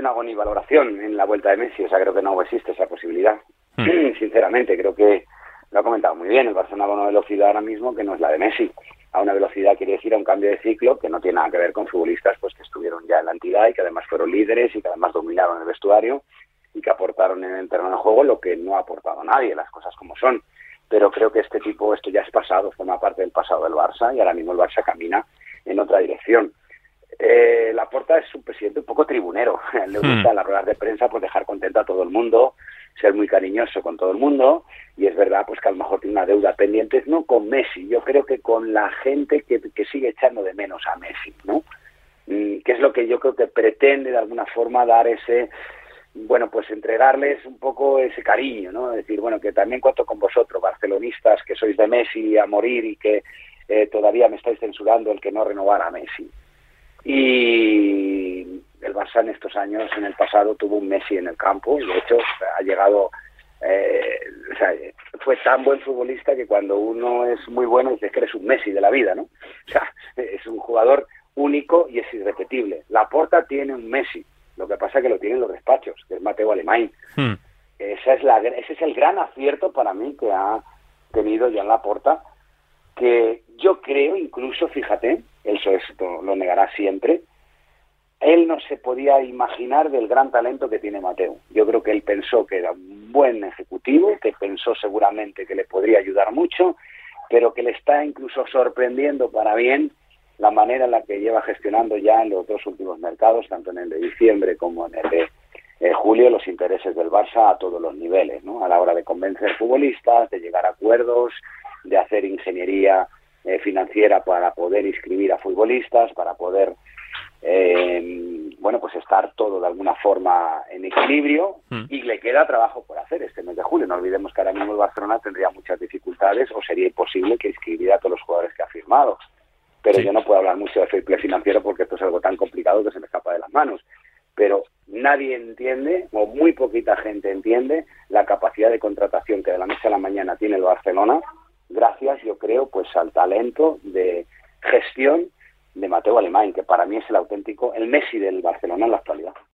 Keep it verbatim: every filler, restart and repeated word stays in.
no hago ni valoración en la vuelta de Messi, o sea, creo que no existe esa posibilidad. Hmm. Sinceramente, creo que lo ha comentado muy bien, el Barcelona va a una velocidad ahora mismo que no es la de Messi. A una velocidad quiere decir a un cambio de ciclo que no tiene nada que ver con futbolistas pues que estuvieron ya en la entidad y que además fueron líderes y que además dominaron el vestuario y que aportaron en el terreno de juego lo que no ha aportado nadie, las cosas como son. Pero creo que este tipo, esto ya es pasado, forma parte del pasado del Barça y ahora mismo el Barça camina en otra dirección. Eh, Laporta es un presidente un poco tribunero, le gusta en las ruedas de prensa pues dejar contento a todo el mundo, ser muy cariñoso con todo el mundo, y es verdad pues que a lo mejor tiene una deuda pendiente, no con Messi, yo creo que con la gente que, que sigue echando de menos a Messi, ¿no? Mm, que es lo que yo creo que pretende de alguna forma dar ese, bueno, pues entregarles un poco ese cariño, ¿no? Es decir, bueno, que también cuento con vosotros, barcelonistas, que sois de Messi a morir y que eh, todavía me estáis censurando el que no renovara a Messi. Y el Barça en estos años, en el pasado, tuvo un Messi en el campo, y de hecho ha llegado, eh, o sea, fue tan buen futbolista que cuando uno es muy bueno dices que eres un Messi de la vida, ¿no? O sea, es un jugador único y es irrepetible. Laporta tiene un Messi, lo que pasa es que lo tienen los despachos, que es Mateu Alemany. Hmm. Esa es la, ese es el gran acierto para mí que ha tenido Joan Laporta, que yo creo incluso, fíjate, eso esto lo negará siempre, él no se podía imaginar del gran talento que tiene Mateu. Yo creo que él pensó que era un buen ejecutivo, que pensó seguramente que le podría ayudar mucho, pero que le está incluso sorprendiendo para bien la manera en la que lleva gestionando ya en los dos últimos mercados, tanto en el de diciembre como en el de eh, julio, los intereses del Barça a todos los niveles, ¿no? A la hora de convencer futbolistas, de llegar a acuerdos, de hacer ingeniería eh, financiera para poder inscribir a futbolistas, para poder eh, bueno, pues estar todo de alguna forma en equilibrio, mm. y le queda trabajo por hacer este mes de julio. No olvidemos que ahora mismo el Barcelona tendría muchas dificultades o sería imposible que inscribiera a todos los jugadores que ha firmado. Pero sí. Yo no puedo hablar mucho de fair play financiero porque esto es algo tan complicado que se me escapa de las manos. Pero nadie entiende, o muy poquita gente entiende, la capacidad de contratación que de la noche a la mañana tiene el Barcelona, gracias, yo creo, pues al talento de gestión de Mateu Alemany, que para mí es el auténtico, el Messi del Barcelona en la actualidad.